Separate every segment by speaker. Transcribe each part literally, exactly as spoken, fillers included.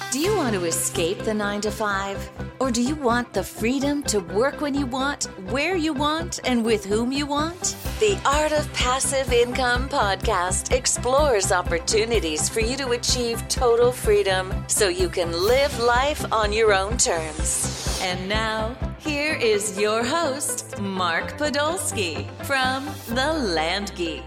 Speaker 1: Do you want to escape the nine to five? Or do you want the freedom to work when you want, where you want, and with whom you want? The Art of Passive Income podcast explores opportunities for you to achieve total freedom so you can live life on your own terms. And now, here is your host, Mark Podolsky from The Land Geek.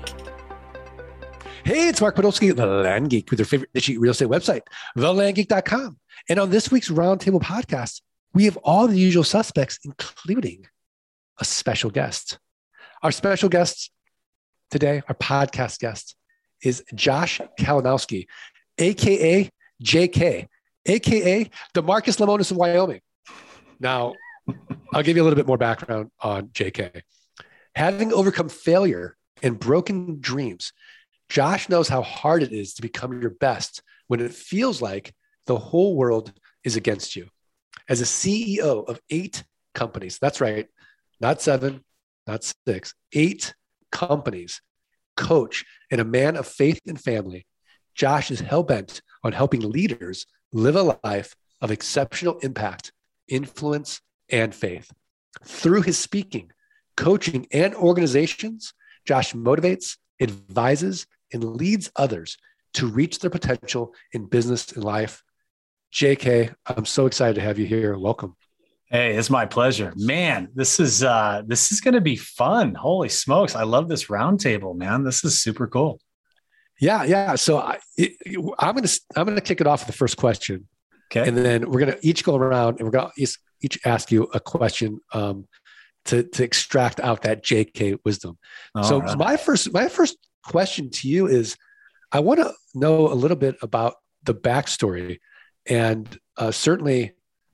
Speaker 2: Hey, it's Mark Podolsky, The Land Geek, with your favorite niche real estate website, the land geek dot com. And on this week's Roundtable podcast, we have all the usual suspects, including a special guest. Our special guest today, our podcast guest, is Josh Kalinowski, a k a. J K, a k a the Marcus Lemonis of Wyoming. Now, I'll give you a little bit more background on J K. Having overcome failure and broken dreams, Josh knows how hard it is to become your best when it feels like the whole world is against you. As a C E O of eight companies, that's right, not seven, not six, eight companies, coach, and a man of faith and family, Josh is hell-bent on helping leaders live a life of exceptional impact, influence, and faith. Through his speaking, coaching, and organizations, Josh motivates, advises, and leads others to reach their potential in business and life. J K, I'm so excited to have you here. Welcome.
Speaker 3: Hey, it's my pleasure, man. This is uh, this is going to be fun. Holy smokes! I love this roundtable, man. This is super cool.
Speaker 2: Yeah, yeah. So I, it, I'm gonna I'm gonna kick it off with the first question,
Speaker 3: okay,
Speaker 2: and then we're gonna each go around and we're gonna each, each ask you a question um, to to extract out that J K wisdom. All so right. my first my first question to you is, I want to know a little bit about the backstory and uh, certainly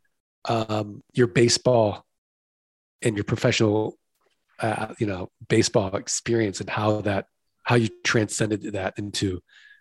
Speaker 2: um, your baseball and your professional, uh, you know, baseball experience and how that, how you transcended that into,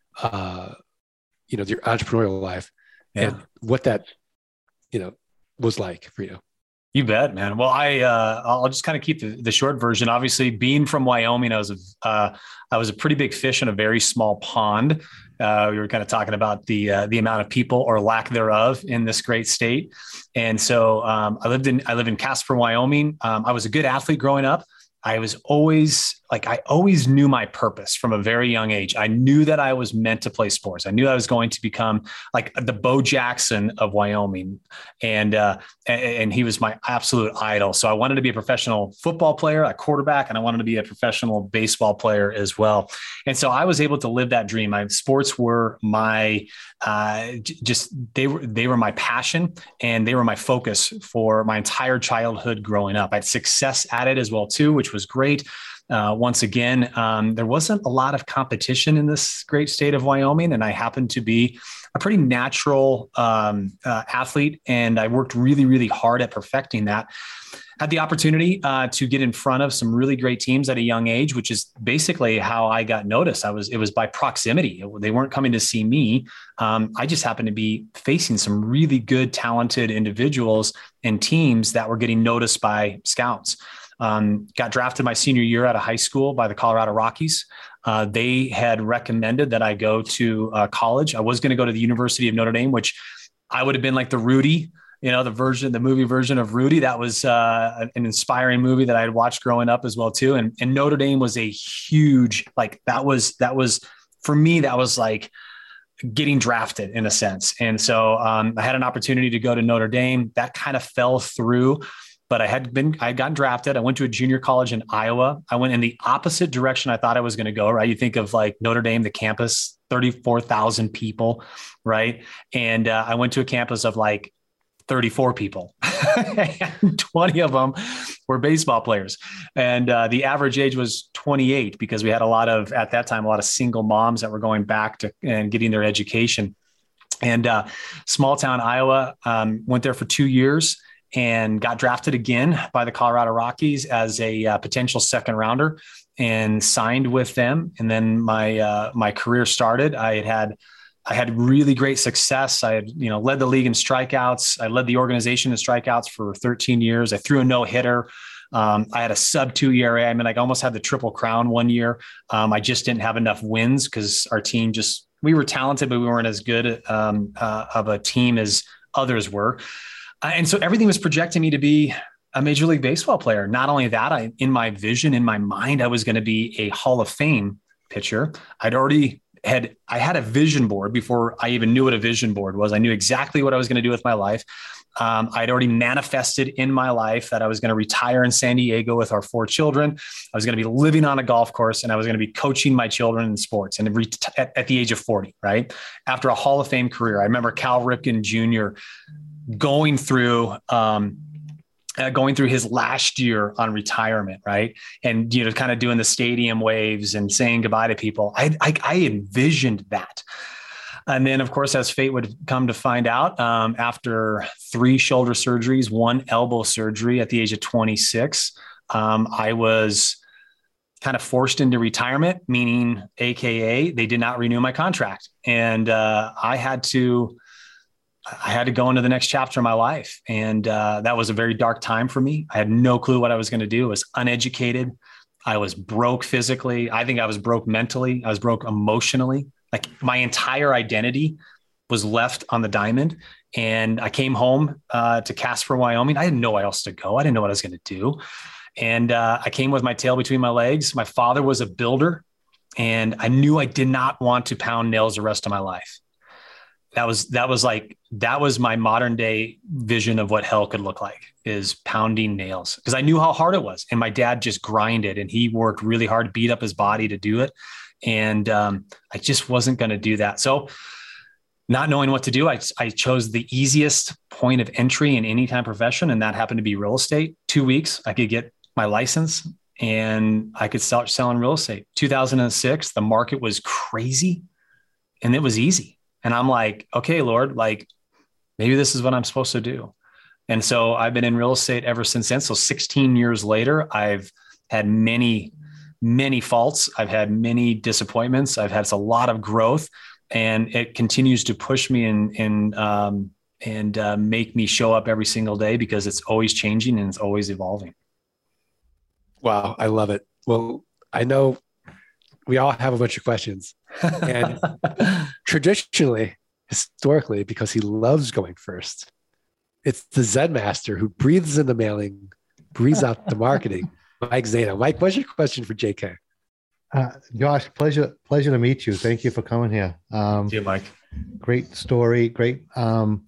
Speaker 2: uh, you know, your entrepreneurial life yeah. and what that, you know, was like for you.
Speaker 3: You bet, man. Well, I uh, I'll just kind of keep the, the short version. Obviously, being from Wyoming, I was a uh, I was a pretty big fish in a very small pond. Uh, we were kind of talking about the uh, the amount of people or lack thereof in this great state, and so um, I lived in I live in Casper, Wyoming. Um, I was a good athlete growing up. I was always like, I always knew my purpose from a very young age. I knew that I was meant to play sports. I knew I was going to become like the Bo Jackson of Wyoming. And, uh, and, and he was my absolute idol. So I wanted to be a professional football player, a quarterback, and I wanted to be a professional baseball player as well. And so I was able to live that dream. My sports were my, uh, just, they were, they were my passion and they were my focus for my entire childhood growing up. I had success at it as well too, which was great. Uh, once again, um, there wasn't a lot of competition in this great state of Wyoming, and I happened to be a pretty natural um, uh, athlete, and I worked really, really hard at perfecting that. Had the opportunity uh, to get in front of some really great teams at a young age, which is basically how I got noticed. I was, it was by proximity. They weren't coming to see me. Um, I just happened to be facing some really good, talented individuals and teams that were getting noticed by scouts. Um, got drafted my senior year out of high school by the Colorado Rockies. Uh, they had recommended that I go to uh, college. I was going to go to the University of Notre Dame, which I would have been like the Rudy, you know, the version, the movie version of Rudy. That was uh, an inspiring movie that I had watched growing up as well too. And, and Notre Dame was a huge, like that was, that was for me, that was like getting drafted in a sense. And so um, I had an opportunity to go to Notre Dame. That kind of fell through. But I had been, I had gotten drafted. I went to a junior college in Iowa. I went in the opposite direction I thought I was going to go, right? You think of like Notre Dame, the campus, thirty-four thousand people, right? And uh, I went to a campus of like thirty-four people. And twenty of them were baseball players. And uh, the average age was twenty-eight because we had a lot of, at that time, a lot of single moms that were going back to and getting their education. And uh, small town Iowa, um, went there for two years. And got drafted again by the Colorado Rockies as a uh, potential second rounder and signed with them. And then my, uh, my career started. I had had, I had really great success. I had, you know, led the league in strikeouts. I led the organization in strikeouts for thirteen years. I threw a no hitter. Um, I had a sub two E R A. I mean, I almost had the triple crown one year. Um, I just didn't have enough wins because our team just we were talented, but we weren't as good um, uh, of a team as others were. Uh, and so everything was projecting me to be a Major League Baseball player. Not only that, I, in my vision, in my mind, I was going to be a Hall of Fame pitcher. I'd already had, I had a vision board before I even knew what a vision board was. I knew exactly what I was going to do with my life. Um, I'd already manifested in my life that I was going to retire in San Diego with our four children. I was going to be living on a golf course, and I was going to be coaching my children in sports and re- at, at the age of forty, right? After a Hall of Fame career. I remember Cal Ripken Junior going through, um, uh, going through his last year on retirement, right? And, you know, kind of doing the stadium waves and saying goodbye to people. I, I, I envisioned that. And then, of course, as fate would come to find out, um, after three shoulder surgeries, one elbow surgery at the age of twenty-six, um, I was kind of forced into retirement, meaning A K A they did not renew my contract. And uh, I had to, I had to go into the next chapter of my life. And uh, that was a very dark time for me. I had no clue what I was going to do. I was uneducated. I was broke physically. I think I was broke mentally. I was broke emotionally. Like my entire identity was left on the diamond. And I came home uh, to Casper, Wyoming. I didn't know where else to go. I didn't know what I was going to do. And uh, I came with my tail between my legs. My father was a builder, and I knew I did not want to pound nails the rest of my life. That was, that was like, that was my modern day vision of what hell could look like, is pounding nails. Because I knew how hard it was. And my dad just grinded, and he worked really hard, beat up his body to do it. And um, I just wasn't going to do that. So not knowing what to do, I, I chose the easiest point of entry in any kind of profession. And that happened to be real estate. Two weeks, I could get my license and I could start selling real estate. two thousand six, the market was crazy and it was easy. And I'm like, okay, Lord, like maybe this is what I'm supposed to do. And so I've been in real estate ever since then. So sixteen years later, I've had many many faults. I've had many disappointments. I've had a lot of growth, and it continues to push me and, and, um, and uh, make me show up every single day, because it's always changing and it's always evolving.
Speaker 2: Wow. I love it. Well, I know we all have a bunch of questions, and traditionally, historically, because he loves going first, it's the Zen master who breathes in the mailing, breathes out the marketing. Mike Zaino. Mike, what's your question for J K?
Speaker 4: Uh, Josh, pleasure, pleasure to meet you. Thank you for coming here. Um,
Speaker 3: Thank you, Mike.
Speaker 4: Great story. Great. Um,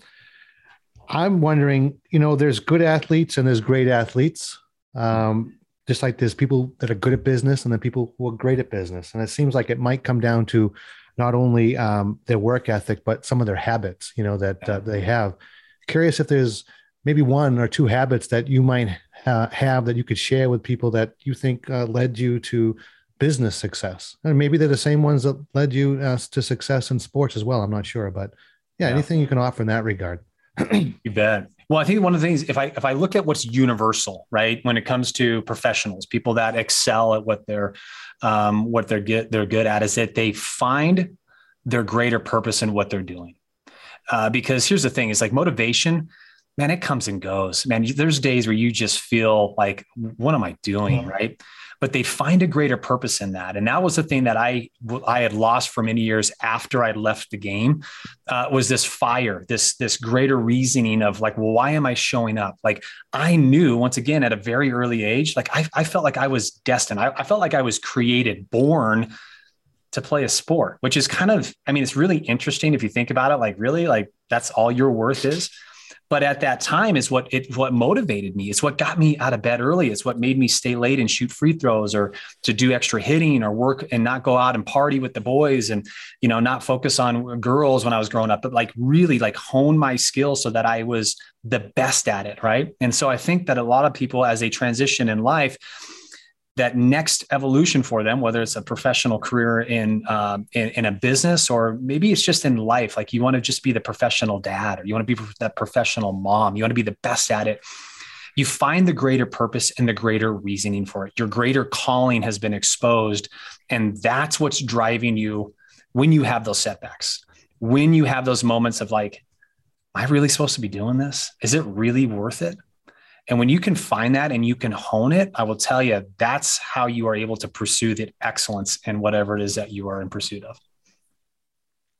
Speaker 4: I'm wondering, you know, there's good athletes and there's great athletes. Um, just like there's people that are good at business and then people who are great at business. And it seems like it might come down to not only um, their work ethic, but some of their habits, you know, that uh, they have. Curious if there's maybe one or two habits that you might uh, have that you could share with people that you think uh, led you to business success. And maybe they're the same ones that led you uh, to success in sports as well. I'm not sure, but yeah, yeah. Anything you can offer in that regard.
Speaker 3: You bet. Well, I think one of the things, if I, if I look at what's universal, right, when it comes to professionals, people that excel at what they're, um, what they're good, they're good at, is that they find their greater purpose in what they're doing. Uh, because here's the thing, it's like motivation, man, it comes and goes, man. There's days where you just feel like, what am I doing? Mm-hmm. Right. But they find a greater purpose in that. And that was the thing that I, I had lost for many years after I left the game, uh, was this fire, this, this greater reasoning of like, well, why am I showing up? Like I knew, once again, at a very early age, like I, I felt like I was destined. I, I felt like I was created, born to play a sport, which is kind of, I mean, it's really interesting if you think about it, like really, like that's all your worth is. But at that time is what it, what motivated me. It's what got me out of bed early. It's what made me stay late and shoot free throws, or to do extra hitting, or work and not go out and party with the boys, and, you know, not focus on girls when I was growing up, but like really like hone my skills so that I was the best at it. Right. And so I think that a lot of people, as they transition in life, that next evolution for them, whether it's a professional career in, um, in, in a business, or maybe it's just in life, like you want to just be the professional dad, or you want to be that professional mom, you want to be the best at it. You find the greater purpose and the greater reasoning for it. Your greater calling has been exposed. And that's what's driving you when you have those setbacks, when you have those moments of like, am I really supposed to be doing this? Is it really worth it? And when you can find that and you can hone it, I will tell you, that's how you are able to pursue the excellence in whatever it is that you are in pursuit of.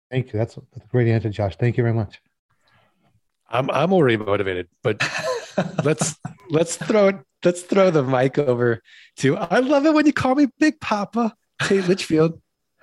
Speaker 4: Thank you. That's a, that's a great answer, Josh. Thank you very much.
Speaker 2: I'm I'm already motivated, but let's let's throw it. Let's throw the mic over to. I love it when you call me Big Papa, Tate Litchfield.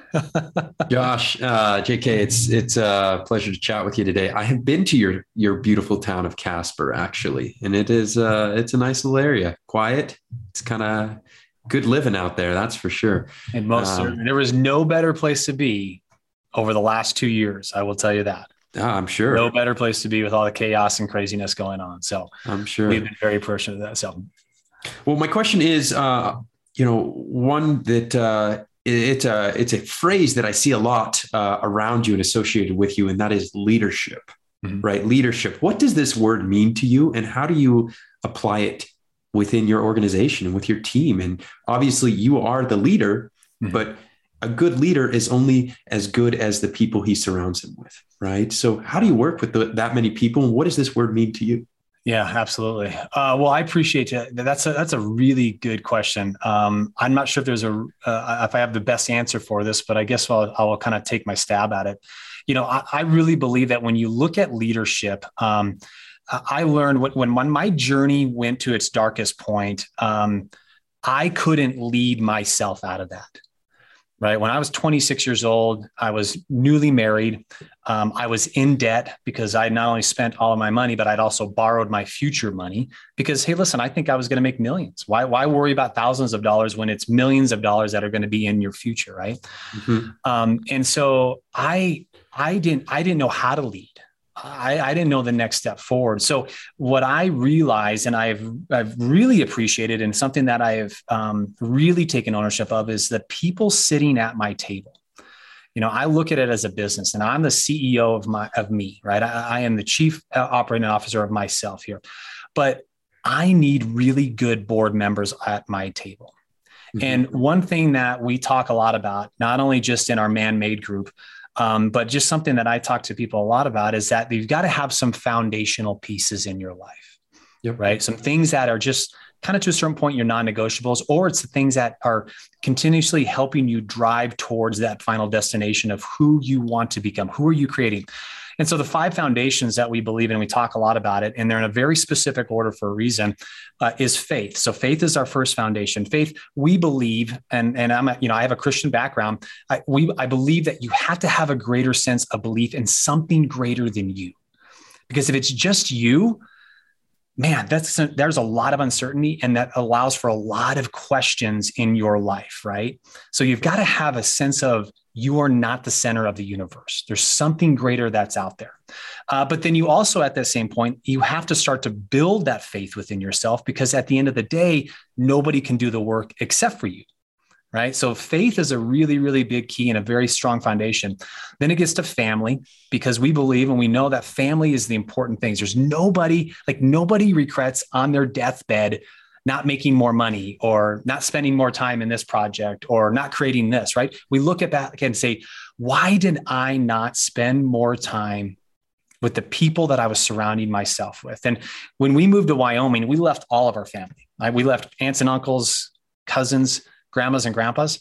Speaker 5: Josh, uh, J K, it's it's a pleasure to chat with you today. I have been to your your beautiful town of Casper, actually, and it is uh, it's a nice little area. Quiet. It's kind of good living out there, that's for sure.
Speaker 3: And most um, certain, there was no better place to be over the last two years. I will tell you that.
Speaker 5: Oh, I'm sure.
Speaker 3: No better place to be with all the chaos and craziness going on. So
Speaker 5: I'm sure
Speaker 3: we've been very fortunate of that. So,
Speaker 5: well, my question is, uh, you know, one that uh, it's a it's a phrase that I see a lot uh, around you and associated with you, and that is leadership, mm-hmm. right? Leadership. What does this word mean to you, and how do you apply it within your organization and with your team? And obviously, you are the leader, mm-hmm. but a good leader is only as good as the people he surrounds him with, right? So how do you work with the, that many people? And what does this word mean to you?
Speaker 3: Yeah, absolutely. Uh, well, I appreciate you. That's a, that's a really good question. Um, I'm not sure if there's a, uh, if I have the best answer for this, but I guess I'll, I'll kind of take my stab at it. You know, I, I really believe that when you look at leadership, um, I learned when, when my journey went to its darkest point, um, I couldn't lead myself out of that. Right. When I was twenty-six years old, I was newly married. Um, I was in debt because I not only spent all of my money, but I'd also borrowed my future money because, hey, listen, I think I was going to make millions. Why, why worry about thousands of dollars when it's millions of dollars that are going to be in your future? Right. Mm-hmm. Um, and so I, I didn't, I didn't know how to lead. I, I didn't know the next step forward. So what I realized, and I've I've really appreciated, and something that I have um, really taken ownership of, is the people sitting at my table. You know, I look at it as a business, and I'm the C E O of my of me, right? I, I am the chief operating officer of myself here, but I need really good board members at my table. Mm-hmm. And one thing that we talk a lot about, not only just in our man-made group, Um, but just something that I talk to people a lot about, is that you've got to have some foundational pieces in your life, yep. right? Some things that are just kind of to a certain point, your non-negotiables, or it's the things that are continuously helping you drive towards that final destination of who you want to become. Who are you creating? And so the five foundations that we believe in, we talk a lot about it, and they're in a very specific order for a reason, uh, is faith. So faith is our first foundation. Faith, we believe, and, and I'm, a, you know, I have a Christian background. I, we, I believe that you have to have a greater sense of belief in something greater than you, because if it's just you, man, that's, there's a lot of uncertainty, and that allows for a lot of questions in your life, right? So you've got to have a sense of, you are not the center of the universe. There's something greater that's out there. Uh, but then you also, at that same point, you have to start to build that faith within yourself, because at the end of the day, nobody can do the work except for you, right? So faith is a really, really big key and a very strong foundation. Then it gets to family, because we believe and we know that family is the important things. There's nobody, like nobody regrets on their deathbed not making more money, or not spending more time in this project, or not creating this, right? We look at that and say, why did I not spend more time with the people that I was surrounding myself with? And when we moved to Wyoming, we left all of our family, right? We left aunts and uncles, cousins, grandmas and grandpas.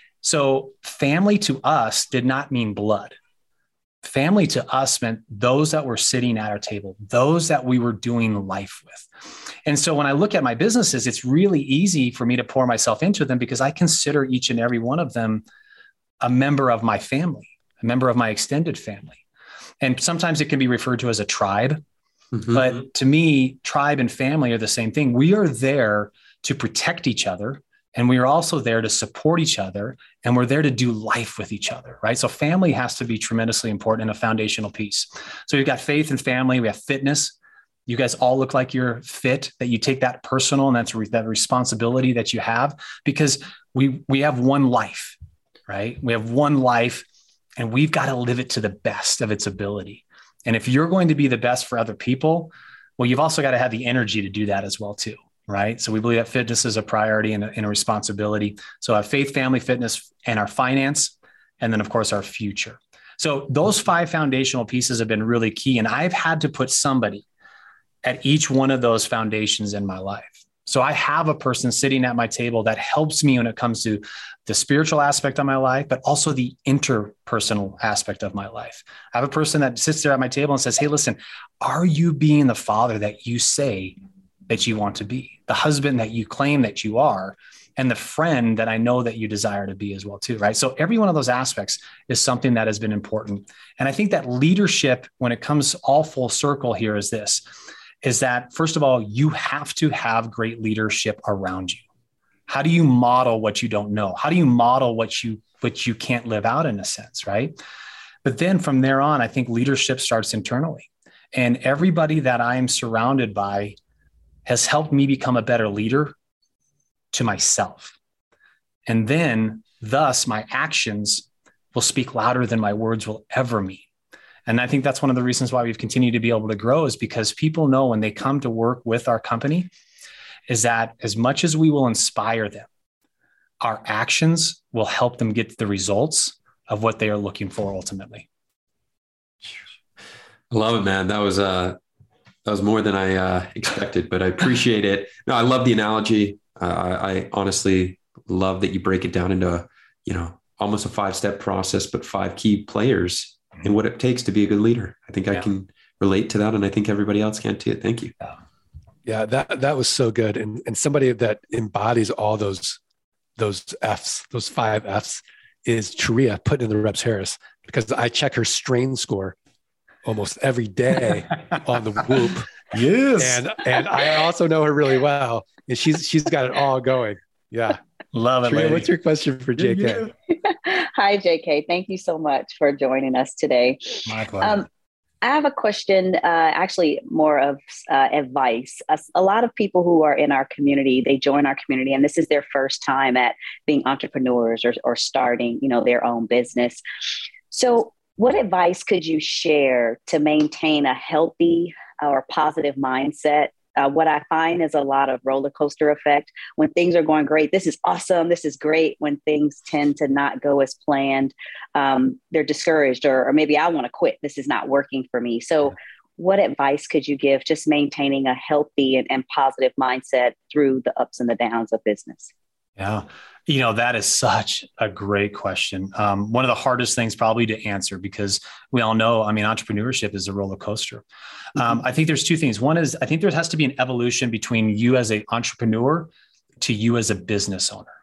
Speaker 3: So family to us did not mean blood. Family to us meant those that were sitting at our table, those that we were doing life with. And so when I look at my businesses, it's really easy for me to pour myself into them, because I consider each and every one of them a member of my family, a member of my extended family. And sometimes it can be referred to as a tribe. Mm-hmm. But to me, tribe and family are the same thing. We are there to protect each other, and we are also there to support each other, and we're there to do life with each other, right? So family has to be tremendously important and a foundational piece. So you've got faith and family. We have fitness. You guys all look like you're fit, that you take that personal, and that's re- that responsibility that you have, because we we have one life, right? We have one life, and we've got to live it to the best of its ability. And if you're going to be the best for other people, well, you've also got to have the energy to do that as well too. Right. So we believe that fitness is a priority and a, and a responsibility. So our faith, family, fitness, and our finance, and then of course our future. So those five foundational pieces have been really key. And I've had to put somebody at each one of those foundations in my life. So I have a person sitting at my table that helps me when it comes to the spiritual aspect of my life, but also the interpersonal aspect of my life. I have a person that sits there at my table and says, hey, listen, are you being the father that you say that you want to be, the husband that you claim that you are, and the friend that I know that you desire to be as well too, right? So every one of those aspects is something that has been important. And I think that leadership, when it comes all full circle here, is this, is that first of all, you have to have great leadership around you. How do you model what you don't know? How do you model what you, what you can't live out in a sense, right? But then from there on, I think leadership starts internally. And everybody that I am surrounded by has helped me become a better leader to myself. And then thus my actions will speak louder than my words will ever mean. And I think that's one of the reasons why we've continued to be able to grow, is because people know when they come to work with our company is that as much as we will inspire them, our actions will help them get the results of what they are looking for ultimately.
Speaker 5: I love it, man. That was, uh, that was more than I uh, expected, but I appreciate it. No, I love the analogy. Uh, I, I honestly love that you break it down into, you know, almost a five-step process, but five key players mm-hmm. and what it takes to be a good leader. I think yeah. I can relate to that. And I think everybody else can too. Thank you.
Speaker 2: Yeah, yeah that, that was so good. And, and somebody that embodies all those, those F's, those five F's is Sharia put in the Reps Harris, because I check her strain score almost every day on the Whoop.
Speaker 3: Yes.
Speaker 2: And, and I also know her really well, and she's, she's got it all going. Yeah.
Speaker 3: Love it.
Speaker 2: Sharia, what's your question for J K?
Speaker 6: Hi, J K. Thank you so much for joining us today.
Speaker 3: My pleasure. Um,
Speaker 6: I have a question, uh, actually more of uh, advice. A, a lot of people who are in our community, they join our community, and this is their first time at being entrepreneurs or, or starting, you know, their own business. So what advice could you share to maintain a healthy or positive mindset? Uh, what I find is a lot of roller coaster effect. When things are going great, this is awesome, this is great. When things tend to not go as planned, um, they're discouraged, or, or maybe I want to quit. This is not working for me. So what advice could you give just maintaining a healthy and, and positive mindset through the ups and the downs of business?
Speaker 3: Yeah. You know, that is such a great question. Um, one of the hardest things probably to answer, because we all know, I mean, entrepreneurship is a roller coaster. Um, mm-hmm. I think there's two things. One is, I think there has to be an evolution between you as an entrepreneur to you as a business owner,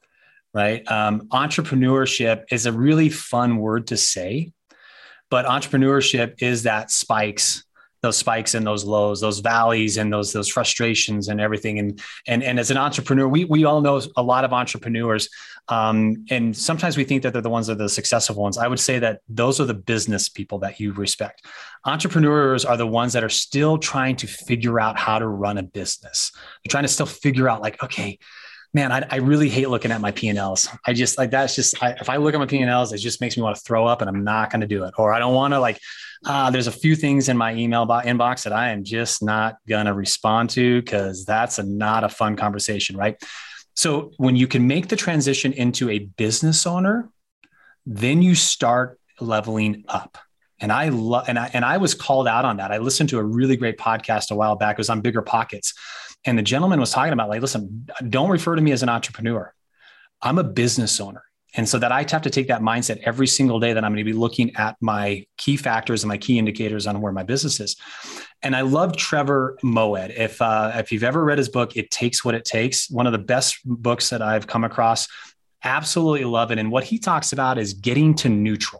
Speaker 3: right? Um, entrepreneurship is a really fun word to say, but entrepreneurship is that spikes those spikes and those lows, those valleys and those, those frustrations and everything. And, and, and as an entrepreneur, we, we all know a lot of entrepreneurs. Um, and sometimes we think that they're the ones that are the successful ones. I would say that those are the business people that you respect. Entrepreneurs are the ones that are still trying to figure out how to run a business. They're trying to still figure out like, okay, man, I, I really hate looking at my P and Ls. I just like, that's just, I, if I look at my P and Ls, it just makes me want to throw up, and I'm not going to do it. Or I don't want to like, uh, there's a few things in my email bo- inbox that I am just not going to respond to, because that's a, not a fun conversation, right? So when you can make the transition into a business owner, then you start leveling up. And I love, and I, and I was called out on that. I listened to a really great podcast a while back. It was on Bigger Pockets. And the gentleman was talking about like, listen, don't refer to me as an entrepreneur. I'm a business owner. And so that I have to take that mindset every single day that I'm going to be looking at my key factors and my key indicators on where my business is. And I love Trevor Moawad. If, uh, if you've ever read his book, It Takes What It Takes, one of the best books that I've come across, absolutely love it. And what he talks about is getting to neutral.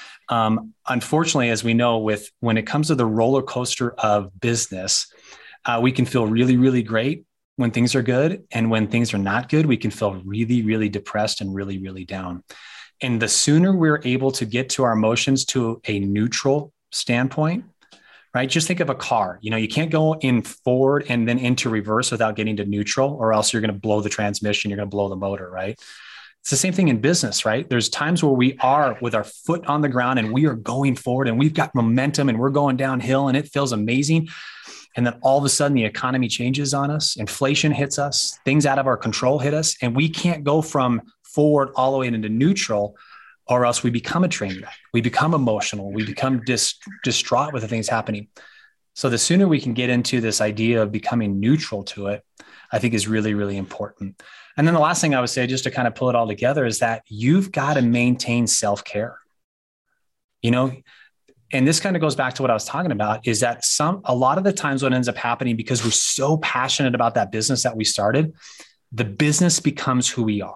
Speaker 3: Um, unfortunately, as we know, with when it comes to the roller coaster of business, uh, we can feel really, really great when things are good. And when things are not good, we can feel really, really depressed and really, really down. And the sooner we're able to get to our emotions to a neutral standpoint, right? Just think of a car. You know, you can't go in forward and then into reverse without getting to neutral, or else you're going to blow the transmission. You're going to blow the motor, right? It's the same thing in business, right? There's times where we are with our foot on the ground and we are going forward and we've got momentum and we're going downhill and it feels amazing. And then all of a sudden the economy changes on us, inflation hits us, things out of our control hit us, and we can't go from forward all the way into neutral, or else we become a train wreck. We become emotional. We become dis- distraught with the things happening. So the sooner we can get into this idea of becoming neutral to it, I think is really, really important. And then the last thing I would say, just to kind of pull it all together, is that you've got to maintain self-care. You know, and this kind of goes back to what I was talking about, is that some, a lot of the times what ends up happening, because we're so passionate about that business that we started, the business becomes who we are.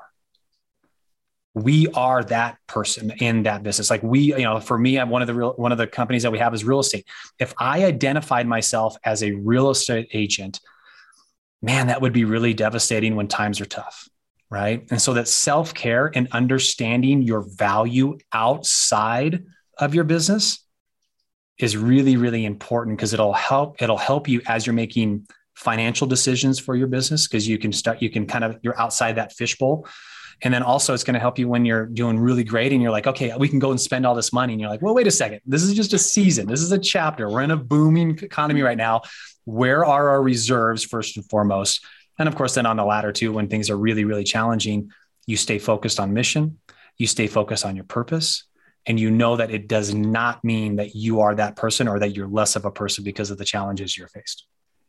Speaker 3: We are that person in that business. Like we, you know, for me, I'm one of the real, one of the companies that we have is real estate. If I identified myself as a real estate agent, man, that would be really devastating when times are tough. Right. And so that self-care and understanding your value outside of your business is really, really important, because it'll help, it'll help you as you're making financial decisions for your business, because you can start, you can kind of, you're outside that fishbowl. And then also it's going to help you when you're doing really great and you're like, okay, we can go and spend all this money. And you're like, well, wait a second. This is just a season. This is a chapter. We're in a booming economy right now. Where are our reserves first and foremost? And of course, then on the ladder too, when things are really, really challenging, you stay focused on mission, you stay focused on your purpose. And you know that it does not mean that you are that person or that you're less of a person because of the challenges you're faced.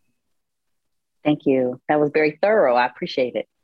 Speaker 6: Thank you. That was very thorough. I appreciate it.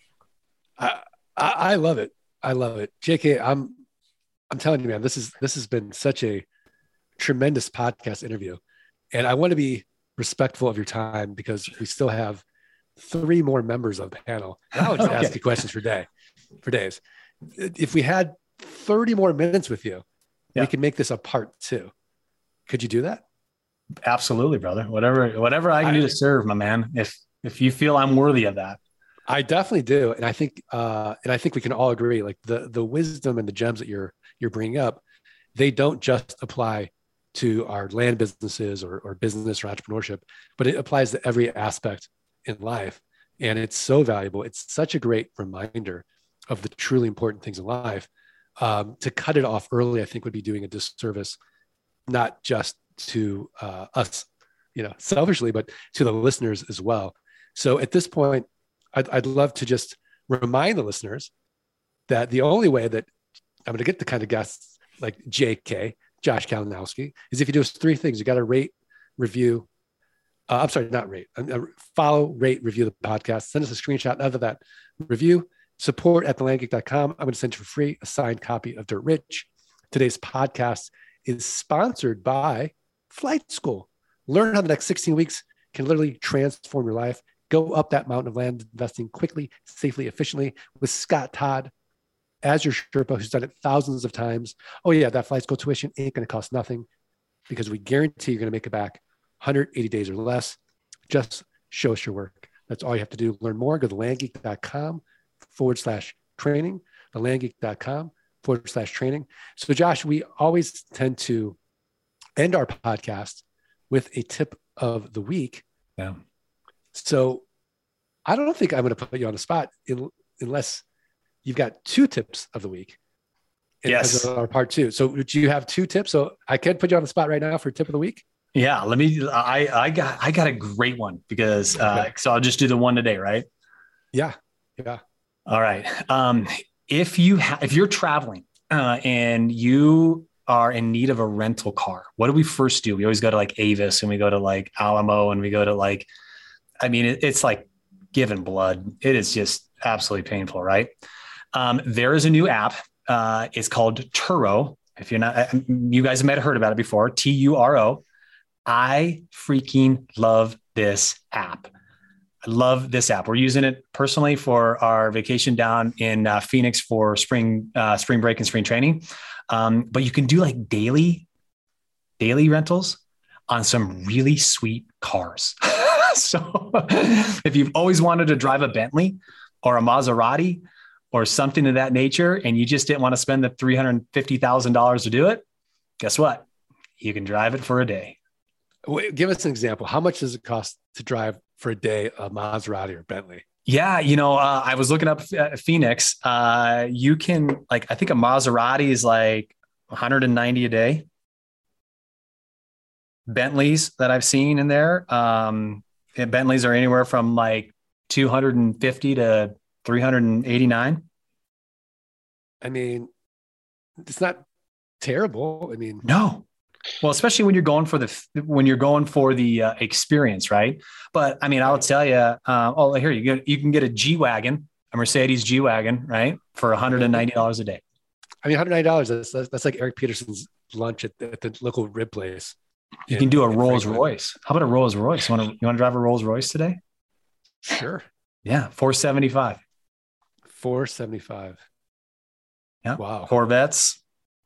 Speaker 2: I, I, I love it. I love it. J K, I'm, I'm telling you, man, this is, this has been such a tremendous podcast interview, and I want to be respectful of your time because we still have three more members of the panel. And I would just okay. ask you questions for day, for days. If we had thirty more minutes with you, yeah. we could make this a part two. Could you do that?
Speaker 3: Absolutely, brother. Whatever, whatever I can I, do to serve, my man. If, if you feel I'm worthy of that.
Speaker 2: I definitely do. And I think, uh, and I think we can all agree, like the, the wisdom and the gems that you're, you're bringing up, they don't just apply to our land businesses or, or business or entrepreneurship, but it applies to every aspect in life. And it's so valuable. It's such a great reminder of the truly important things in life. Um, to cut it off early, I think would be doing a disservice, not just to uh, us, you know, selfishly, but to the listeners as well. So at this point, I'd, I'd love to just remind the listeners that the only way that I'm going to get the kind of guests like J K, Josh Kalinowski, is if you do three things. You got to rate, review. Uh, I'm sorry, not rate. Uh, follow, rate, review the podcast. Send us a screenshot of that review. Support at the land geek dot com. I'm going to send you for free a signed copy of Dirt Rich. Today's podcast is sponsored by Flight School. Learn how the next sixteen weeks can literally transform your life. Go up that mountain of land investing quickly, safely, efficiently with Scott Todd as your Sherpa, who's done it thousands of times. Oh yeah, that Flight School tuition ain't going to cost nothing, because we guarantee you're going to make it back one hundred eighty days or less. Just show us your work. That's all you have to do. Learn more. Go to land geek dot com forward slash training, the land geek dot com forward slash training. So Josh, we always tend to end our podcast with a tip of the week.
Speaker 3: Yeah. So
Speaker 2: I don't think I'm going to put you on the spot in, unless you've got two tips of the week.
Speaker 3: Yes.
Speaker 2: Our part two. So do you have two tips? So I can put you on the spot right now for tip of the week.
Speaker 3: Yeah. Let me, I, I got, I got a great one because, uh, okay. so I'll just do the one today, right?
Speaker 2: Yeah. Yeah.
Speaker 3: All right. Um, if you ha- if you're traveling uh, and you are in need of a rental car, what do we first do? We always go to like Avis and we go to like Alamo and we go to like, I mean, it, it's like giving blood. It is just absolutely painful, right? Um, there is a new app. Uh, it's called Turo. If you're not, you guys might have heard about it before. T U R O. I freaking love this app. I love this app. We're using it personally for our vacation down in uh, Phoenix for spring, uh, spring break and spring training. Um, but you can do like daily, daily rentals on some really sweet cars. So if you've always wanted to drive a Bentley or a Maserati or something of that nature, and you just didn't want to spend the three hundred fifty thousand dollars to do it, guess what? You can drive it for a day.
Speaker 2: Wait, give us an example. How much does it cost to drive for a day a Maserati or Bentley?
Speaker 3: Yeah, you know, uh, I was looking up uh, Phoenix. Uh, you can, like, I think a Maserati is like one hundred ninety a day. Bentleys that I've seen in there, um, Bentleys are anywhere from like two hundred fifty to three hundred eighty-nine.
Speaker 2: I mean, it's not terrible. I mean,
Speaker 3: no, Well, especially when you're going for the when you're going for the uh, experience, right? But I mean, I'll tell you. Uh, oh, here you go. You can get a G wagon, a Mercedes G wagon, right, for one hundred ninety dollars a day.
Speaker 2: I mean, one hundred ninety dollars. That's, that's that's like Eric Peterson's lunch at the, at the local rib place.
Speaker 3: You
Speaker 2: in,
Speaker 3: can do a Rolls Royce. How about a Rolls Royce? You want to you want to drive a Rolls Royce today?
Speaker 2: Sure.
Speaker 3: Yeah, four seventy-five.
Speaker 2: four seventy-five.
Speaker 3: Yeah.
Speaker 2: Wow.
Speaker 3: Corvettes.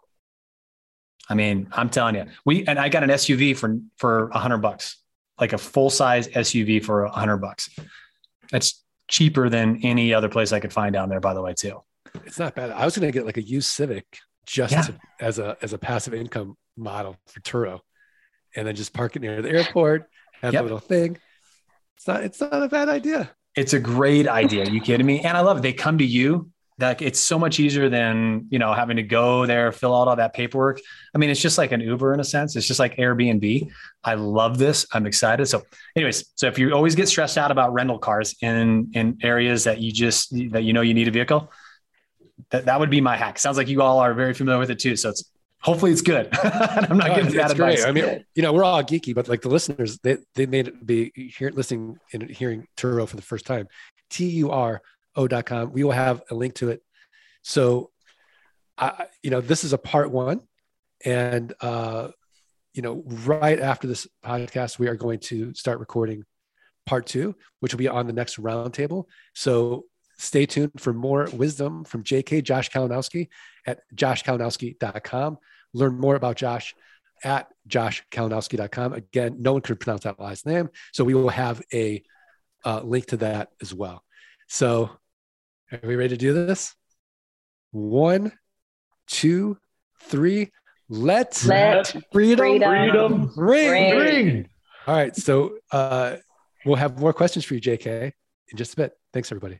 Speaker 3: I mean, I'm telling you, we and I got an S U V for for a hundred bucks, like a full size S U V for a hundred bucks. That's cheaper than any other place I could find down there, by the way, too.
Speaker 2: It's not bad. I was going to get like a used Civic just
Speaker 3: Yeah.
Speaker 2: to, as a as a passive income model for Turo, and then just park it near the airport. Have
Speaker 3: Yep.
Speaker 2: a little thing. It's not. It's not a bad idea.
Speaker 3: It's a great idea. Are you kidding me? And I love it. They come to you. Like it's so much easier than, you know, having to go there, fill out all that paperwork. I mean, it's just like an Uber in a sense. It's just like Airbnb. I love this. I'm excited. So anyways, so if you always get stressed out about rental cars in, in areas that you just, that, you know, you need a vehicle, that, that would be my hack. Sounds like you all are very familiar with it too. So it's, hopefully it's good. I'm not
Speaker 2: No,
Speaker 3: giving
Speaker 2: it's
Speaker 3: that advice.
Speaker 2: great. I mean, you know, we're all geeky, but like the listeners, they they made it be here listening and hearing Turo for the first time. T U R O dot com. We will have a link to it. So, I, you know, this is a part one, and uh, you know, right after this podcast, we are going to start recording part two, which will be on the next roundtable. So stay tuned for more wisdom from J K, Josh Kalinowski, at josh kalinowski dot com. Learn more about Josh at josh kalinowski dot com. Again, no one could pronounce that last name, so we will have a uh, link to that as well. So are we ready to do this? One, two, three. Let,
Speaker 6: Let
Speaker 2: freedom,
Speaker 6: freedom
Speaker 2: ring.
Speaker 6: ring.
Speaker 4: Ring.
Speaker 2: All right. So uh, we'll have more questions for you, J K, in just a bit. Thanks, everybody.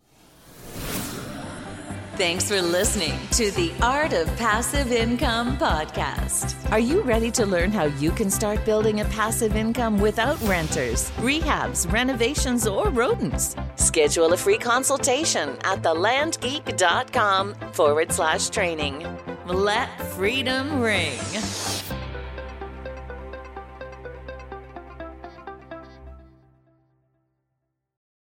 Speaker 1: Thanks for listening to the Art of Passive Income podcast. Are you ready to learn how you can start building a passive income without renters, rehabs, renovations, or rodents? Schedule a free consultation at thelandgeek.com forward slash training. Let freedom ring.